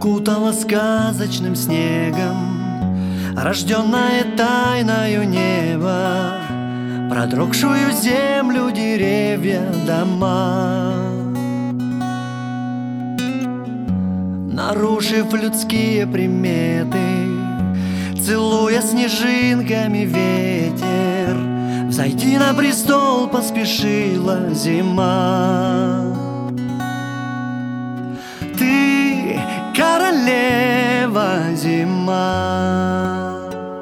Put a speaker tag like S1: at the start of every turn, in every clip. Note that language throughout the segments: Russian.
S1: укутала сказочным снегом, рожденное тайною небо, продрогшую землю, деревья, дома. Нарушив людские приметы, целуя снежинками ветер, взойти на престол поспешила зима. Ты королева зима.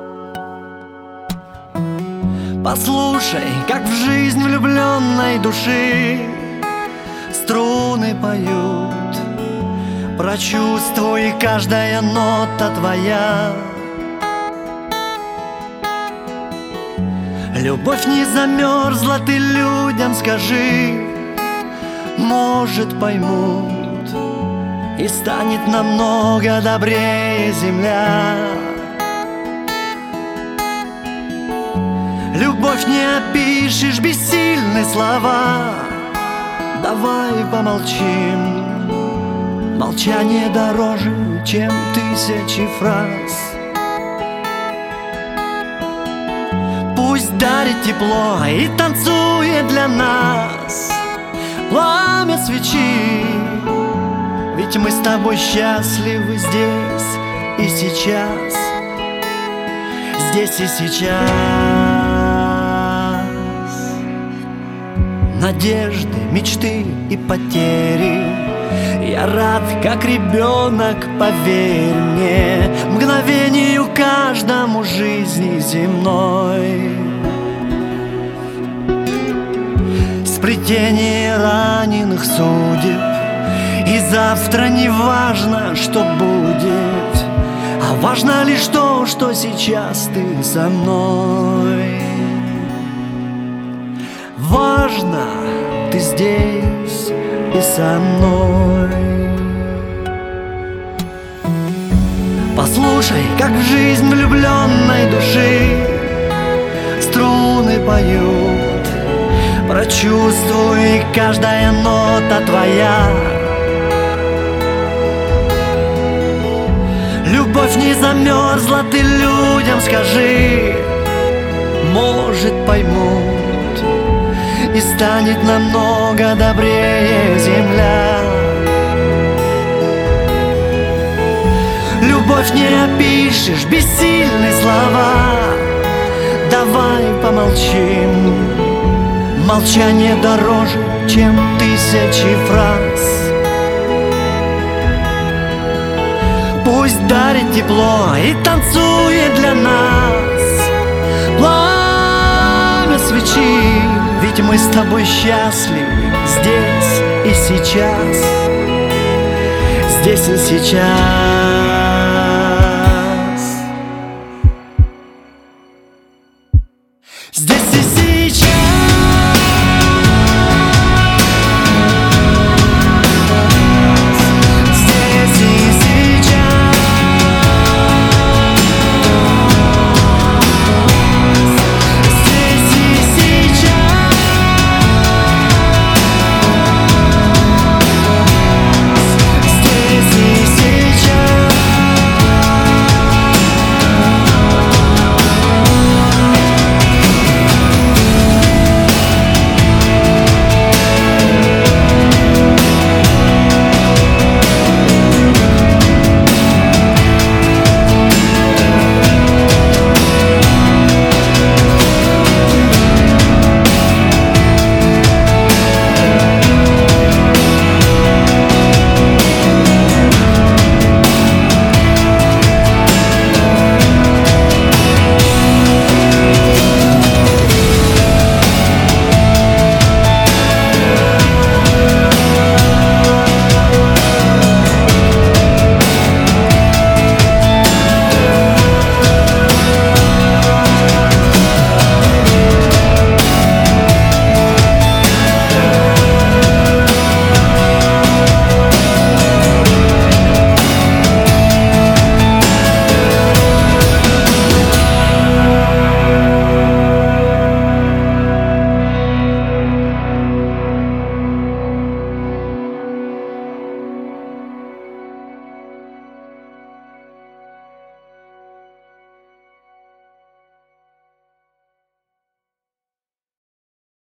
S1: Послушай, как в жизнь влюбленной души струны поют. Прочувствуй, каждая нота твоя. Любовь не замерзла, ты людям скажи, может, поймут, и станет намного добрее земля. Любовь не опишешь, бессильны слова. Давай помолчим. Молчание дороже, чем тысячи фраз. Пусть дарит тепло и танцует для нас пламя свечи. Ведь мы с тобой счастливы здесь и сейчас. Здесь и сейчас. Надежды, мечты и потери. Я рад, как ребенок, поверь мне, мгновению каждому жизни земной. Сплетение раненых судеб, и завтра не важно, что будет, а важно лишь то, что сейчас ты со мной. Важно, ты здесь и со мной. Послушай, как в жизнь влюбленной души струны поют. Прочувствуй, каждая нота твоя. Любовь не замерзла, ты людям скажи, может, поймут, и станет намного добрее земля. Любовь не опишешь, бессильны слова. Давай помолчим. Молчание дороже, чем тысячи фраз. Пусть дарит тепло и танцует для нас пламя свечи. Ведь мы с тобой счастливы здесь и сейчас. Здесь и сейчас.